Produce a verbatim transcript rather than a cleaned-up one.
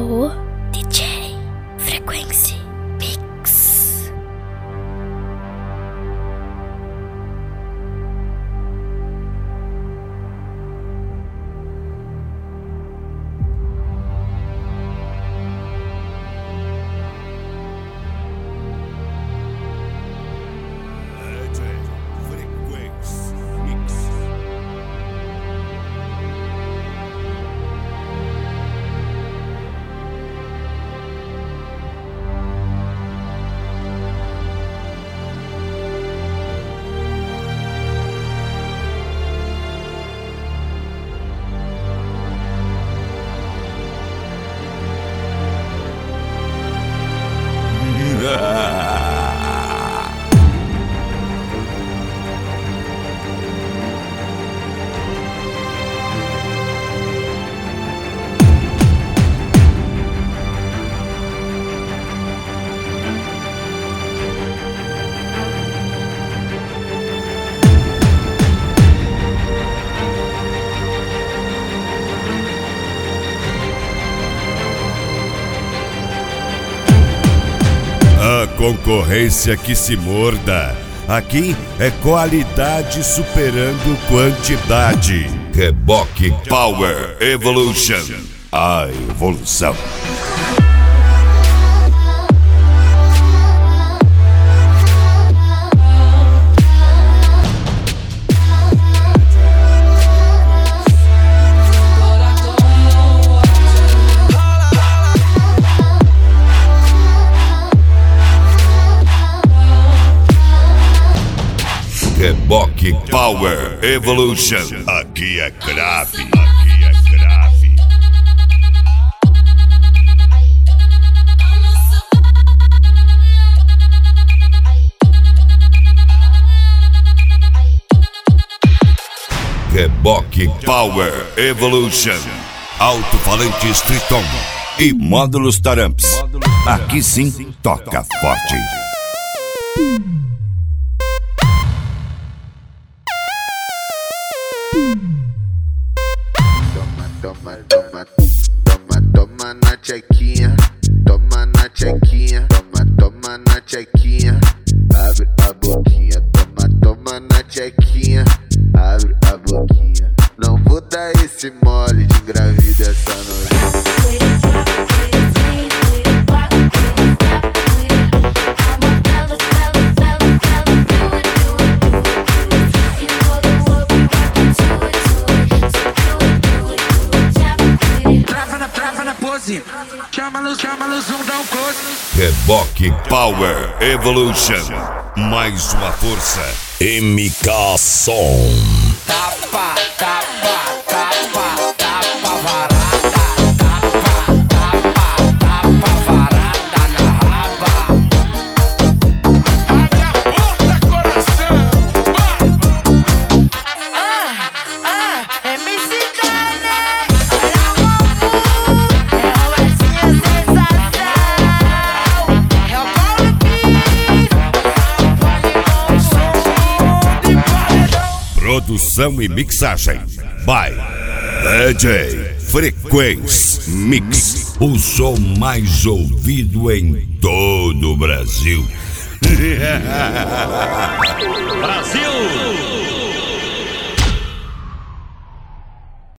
o D J Frequency Mix. Concorrência que se morda. Aqui é qualidade superando quantidade. Reboque Power Evolution. A evolução. Reboque Power Evolution. Aqui é grave. Aqui é grave. Reboque Power Evolution. Alto-falantes Triton e módulos Taramps. Aqui sim toca forte. Toma, toma, toma, toma na tchequinha, toma na tchequinha, toma, toma na tchequinha, abre a boquinha, toma, toma na tchequinha, abre a boquinha. Não vou dar esse mole de engravida essa noite. Chama-los, chama-los, vão dar um close. Reboque Power Evolution. Mais uma força. M K Som. Tapa, tapa, tapa, tapa varada. Tapa, tapa, tapa varada na raba. Abre a porta, coração. Ah, ah, M C Dane. Produção e mixagem by D J Frequency Mix. O som mais ouvido em todo o Brasil. Brasil!